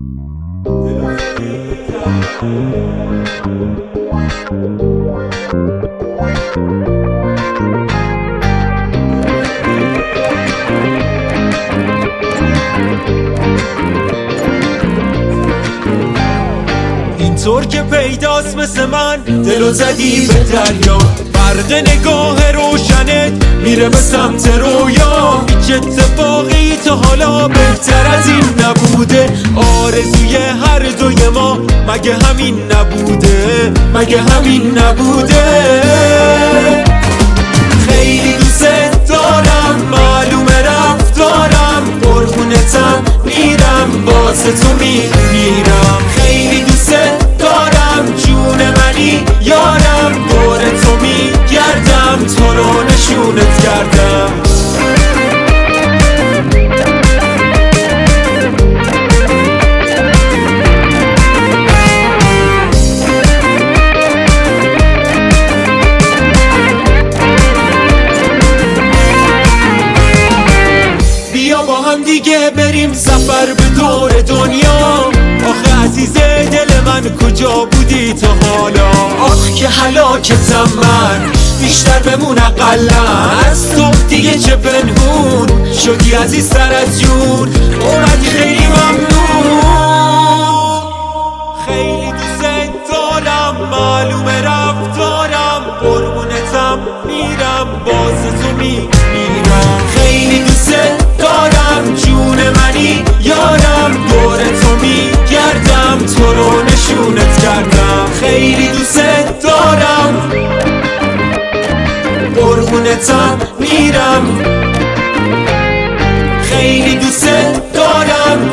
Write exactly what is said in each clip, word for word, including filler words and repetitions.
اینطور که پیداست مثل من دلو زدی به دریا، برق نگاه روشنت میره به سمت رویا. هیچ اتفاقی تا حالا بهتر از این نبوده، آرزوی هر دوی ما مگه همین نبوده، مگه همین نبوده. خیلی دوست دارم، معلومه رفتارم، قربونتم میرم، واسه تو میمیرم. خیلی دوست دارم، جون منی یارم، دور تو میگردم، تو رو نشونت کردم. بیا با هم دیگه بریم سفر به دور دنیا. آخه عزیز دل من کجا بودی تا حالا؟ آخ که هلاکتم من، بیشتر بمون اقلن از تو دیگه چه پنهون شدی عزیزتر از جون. اومدی خیلی ممنون، خیلی دوست دارم، معلومه رفتارم، قربونتم میرم، واسه تو میمیرم. خیلی دوست دارم، جون منی یارم، دور تو میگردم، تو رو نشونت کردم. خیلی دوست دارم، قربونتم میرم. خیلی دوست دارم،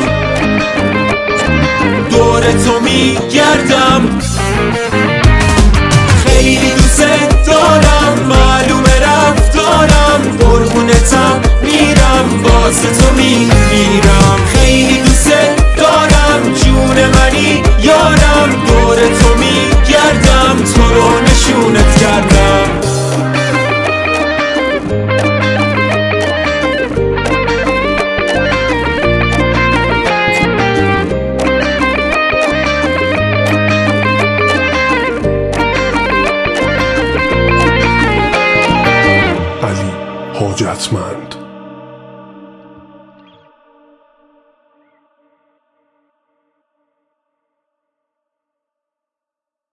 دور تو میگردم. خیلی دوست دارم، معلومه رفتارم، قربونتم میرم، واسه تو میمیرم. خیلی دوست دارم، جون منی یارم، دور تو میگردم، تو رو نشونت کردم. علی حاجتمند.